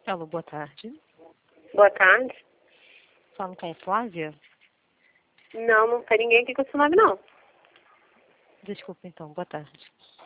Alô, boa tarde. Boa tarde. Falo com a Flávia? Não tem ninguém aqui com esse nome, não. Desculpa então, boa tarde.